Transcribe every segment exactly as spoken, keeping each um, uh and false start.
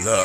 Look,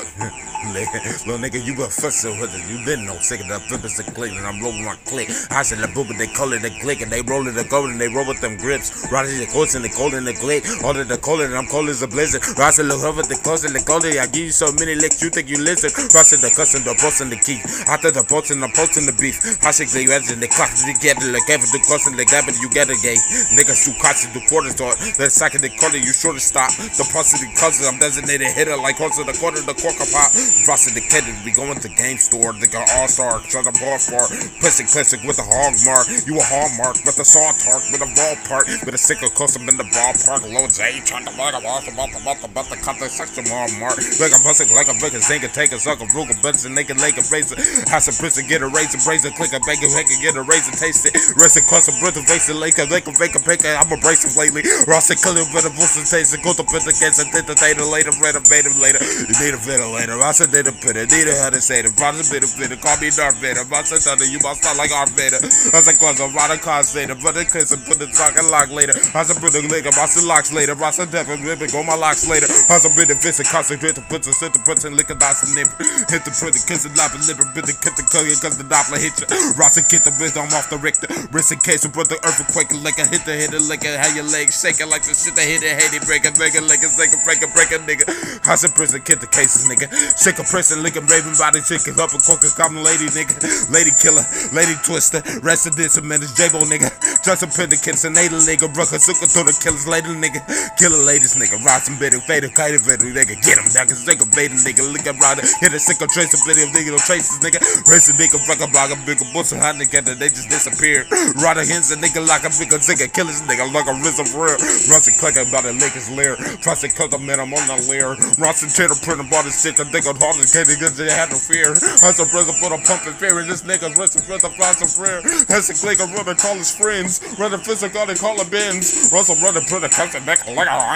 little nigga, you a fussin' with it. You been no sick of that flippin' the click, and I'm rolling my click. I said the boop, they call it the click, and they roll it the gold, and they roll with them grips. Riding the coats and the cold and the click. All of the cold, and I'm cold as a blizzard. Rising the hover, the close and the cold. I give you so many licks, you think you listen. Rising the cuss and the post and the key. After the post and the post and the beef. I shake the edge and the clock together, like ever the cross and the gap, and you get a gay. Niggas too cuts the quarter thought. The second the quarter, you sure to stop. The plus of the cousins, I'm designated hitter like horse of the quarter, the corker pop. Rustin the kid, we going to game store. They got all star, shut up off for. Pissing classic with a hog mark. You a hallmark with a saw tark, with a ballpark, with a sickle custom in the ballpark. Low J, trying to bug about the about the about the about the cut the section more mark. Like a busting, like a big zinc, take a sucker, rugal, butts and naked leg, a razor. Has a prison, get a razor, razor, click a bacon, bacon, get a razor, taste it. Rest and custom, breath, face it, lake, a lake, a bacon, bacon. I'm abrasive lately. Ross and Cully, but a bush and taste it. Go to put the case and did the data later, renovated later. You need a ventilator. I said, did a pit, need a how to say it. Brought a bit of bit, call me Darth Vader. I said, you must start like Darth Vader. I said, close a lot of cars later, but the kiss and put the talk and lock later. I said, put the nigga, I said, locks later. I said, devil, living, go my locks later. I said, bit the fist and concentrate to put the sit the put and lick a dice and nip. Hit the print, the kiss and lap and liver, bit the kit the color, cause the Doppler hit you. Ross and get the bitch, I'm off the Richter. Wrist in case, put the earthquake like a hit the hit it, like a how your legs shaking like the shit that hit it, hate it, break it, break it, like a break it, break it, break it, nigga. House in prison, kid the cases, nigga. Shake a prison, lick a raven body, chicken up a cook a common lady, nigga. Lady killer, lady twister, resident menace, J-Bo, nigga. Just a pin the kids, a native nigga, bruck a sucker to the killers, lady, nigga. Killer ladies, nigga. Ride some bitter, fader, kite bitter, nigga. Get him down, cause they can bait a nigga. Lick a rider, hit a sick of trace of video, nigga, no traces, nigga. Race a nigga, fuck a block, a bigger bush, and hot nigga, they just disappear. Rider hens a nigga like a bigger nigga, killers, nigga, like a risen real. Rusty click about a Lakers lair. Trust it, cause I'm in, I'm on the lair. Rusty cheddar print about the shit, the nigga hard as candy, cause they had no fear. That's a brother for the pump and fear, and this nigga rest a brother flies a prayer. That's a click, a brother call his friends. Run a physical, they call a Benz. Russell brother put a cuss and back like a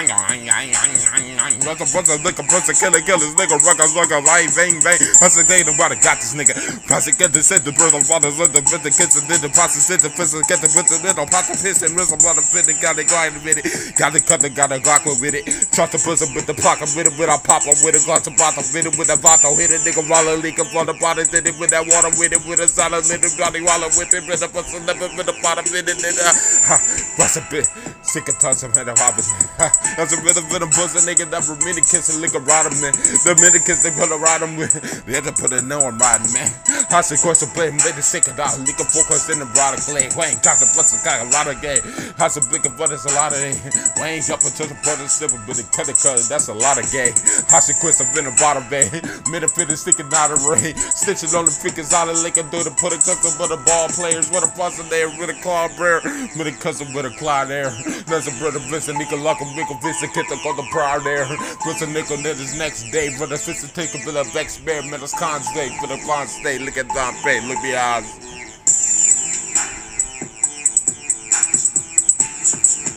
Russell brother lick a person, kill a kill his nigga, rock a rock a light, bang bang. That's a day nobody got this nigga. Process get the set the brother fathers, let the fit the kids and did the process, sit the fist and get the with the little pot the piss and wrestle brother fit and got it going with it. Got the cut the got a glock with it. Trust the person with the pocket with it, with a pop up with a glass of bottle with it, with a bottle hit it, nigga roller leak up on the bottle, did it with that water with it, with a solid little bloody wallet with it, with a person never with a bottom with it, nigga. Ha, what's a bit sick of touch of head of hobbits. That's a bit of a pussy nigga that were mini kiss and lick a ride man. The mini kiss they put a ride him with. They had to put a no on riding man. I said, course to play, made the sick of dog, lick a focus in the broader clay. Wayne talk the butts and got a lot of gay. I said, big of but it's a lot of day. Wayne jump into the brother slipper, but the cut it cut, that's a lot of gay. I said, quit some in the bottom bay. Mid fit is sticking out of ray. Stitches on the pickers out of lick and do the put a custom with the ball players. What a puzzle there with a claw prayer. With a custom with a claw there. There's a brother Vincent, Nika Luck, a Mickle Vincent, Kit, on the prior there. Vincent Nickel, then his next day. Brother Sister take a bit of Vex Bear, Metal's Con State, for the Fon State. Look at Don Pay, look the eyes.